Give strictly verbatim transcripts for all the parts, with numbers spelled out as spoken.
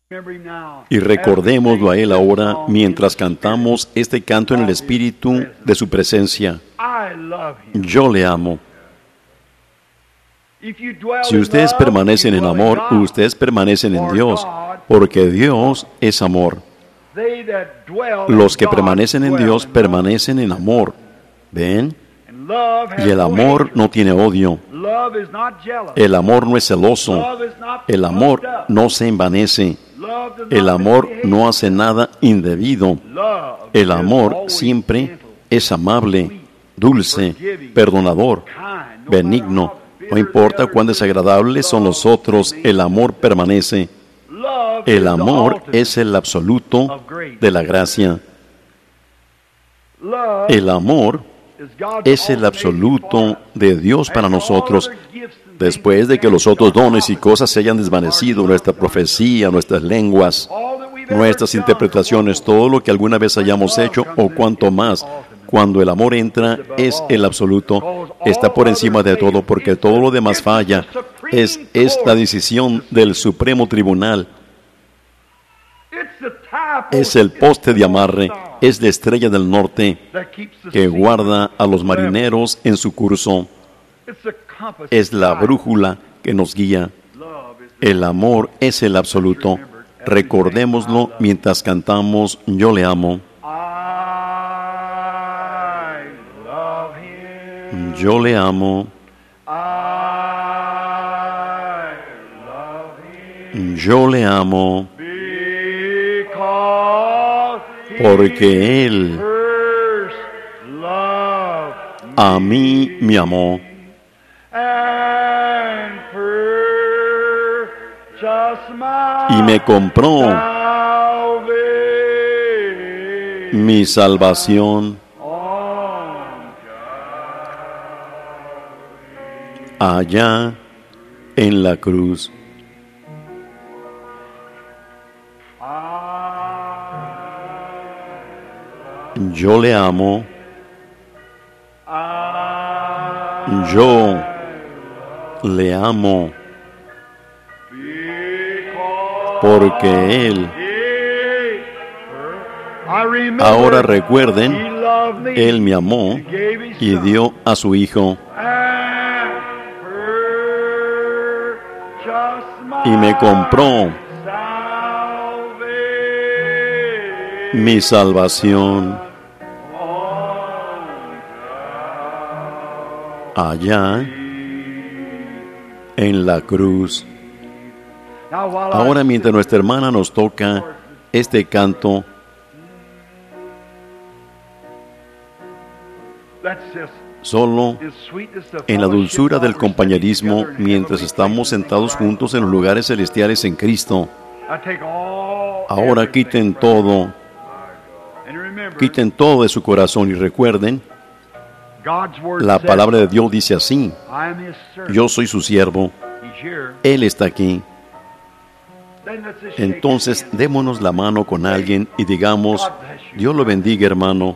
Y recordémoslo a Él ahora mientras cantamos este canto en el Espíritu de su presencia. Yo le amo. Si ustedes permanecen en amor, ustedes permanecen en Dios, porque Dios es amor. Los que permanecen en Dios permanecen en amor. ¿Ven? Y el amor no tiene odio. El amor no es celoso. El amor no se envanece. El amor no hace nada indebido. El amor siempre es amable, dulce, perdonador, benigno. No importa cuán desagradables son los otros, el amor permanece. El amor es el absoluto de la gracia. El amor es el absoluto de Dios para nosotros. Después de que los otros dones y cosas se hayan desvanecido, nuestra profecía, nuestras lenguas, nuestras interpretaciones, todo lo que alguna vez hayamos hecho o cuanto más, cuando el amor entra, es el absoluto, está por encima de todo, porque todo lo demás falla. Es, es la decisión del Supremo Tribunal. Es el poste de amarre, es la estrella del norte que guarda a los marineros en su curso. Es la brújula que nos guía. El amor es el absoluto. Recordémoslo mientras cantamos Yo le amo. Yo le amo. Yo le amo. Porque Él a mí me amó. Y me compró mi salvación allá en la cruz. Yo le amo. Yo le amo. Porque Él, ahora recuerden, Él me amó y dio a su Hijo. Y me compró mi salvación allá en la cruz. Ahora, mientras nuestra hermana nos toca este canto, solo en la dulzura del compañerismo, mientras estamos sentados juntos en los lugares celestiales en Cristo, ahora quiten todo, quiten todo de su corazón y recuerden, la palabra de Dios dice así: yo soy su siervo, Él está aquí. Entonces, démonos la mano con alguien y digamos: Dios lo bendiga, hermano.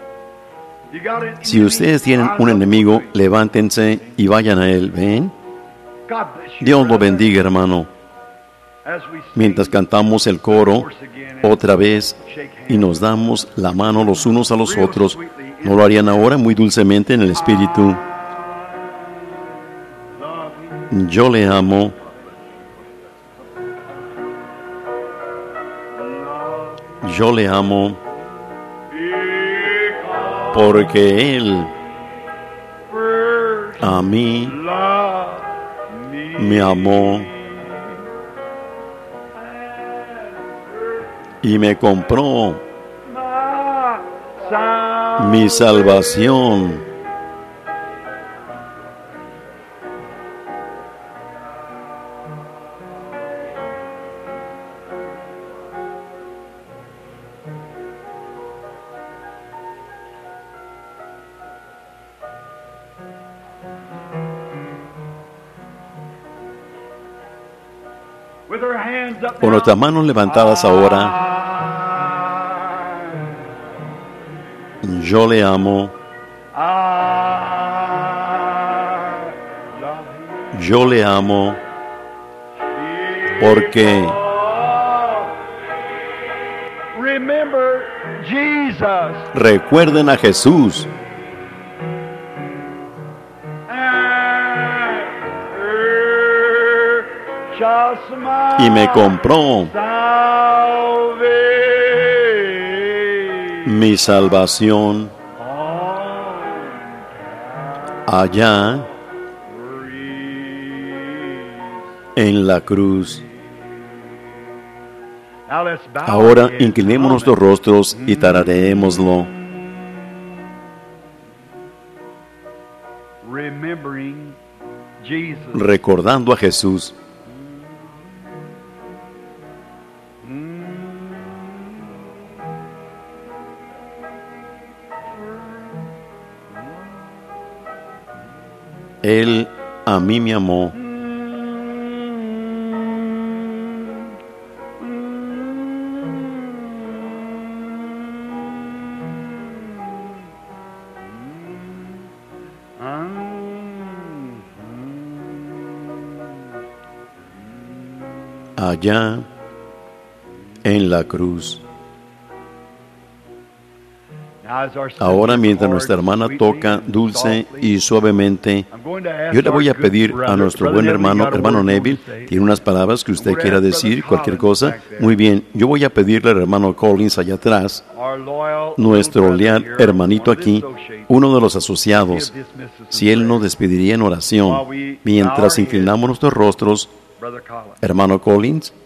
Si ustedes tienen un enemigo, levántense y vayan a él. ¿Ven? Dios lo bendiga, hermano. Mientras cantamos el coro otra vez y nos damos la mano los unos a los otros, ¿no lo harían ahora muy dulcemente en el Espíritu? Yo le amo. Yo le amo porque Él a mí me amó y me compró mi salvación. Con nuestras manos levantadas ahora, yo le amo. Yo le amo porque Remember Jesus. Recuerden a Jesús. And purchased my Y me compró salvation mi salvación on allá en la cruz. Now let's bow Ahora our heads inclinemos a nuestros moment. rostros y tarareémoslo, Remembering Jesus. recordando a Jesús. Él a mí me amó. Allá en la cruz. Ahora, mientras nuestra hermana toca dulce y suavemente, yo le voy a pedir a nuestro buen hermano, hermano Neville, tiene unas palabras que usted quiera decir, cualquier cosa. Muy bien, yo voy a pedirle al hermano Collins allá atrás, nuestro leal hermanito aquí, uno de los asociados, si él nos despediría en oración, mientras inclinamos nuestros rostros. Hermano Collins.